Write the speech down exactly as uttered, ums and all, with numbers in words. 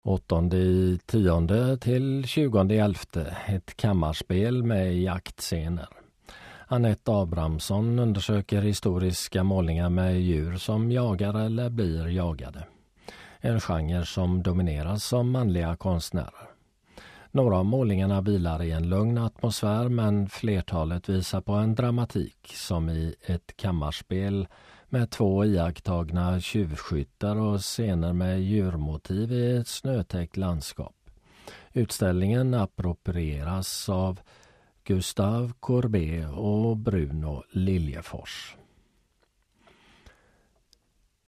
åttonde i tionde till tjugonde i elfte, ett kammarspel med jaktscener. Anette Abrahamsson undersöker historiska målningar med djur som jagar eller blir jagade. En genre som domineras av manliga konstnärer. Några av målningarna vilar i en lugn atmosfär, men flertalet visar på en dramatik som i ett kammarspel med två iakttagna tjuvskyttar och scener med djurmotiv i ett snötäckt landskap. Utställningen approprieras av Gustav Courbet och Bruno Liljefors.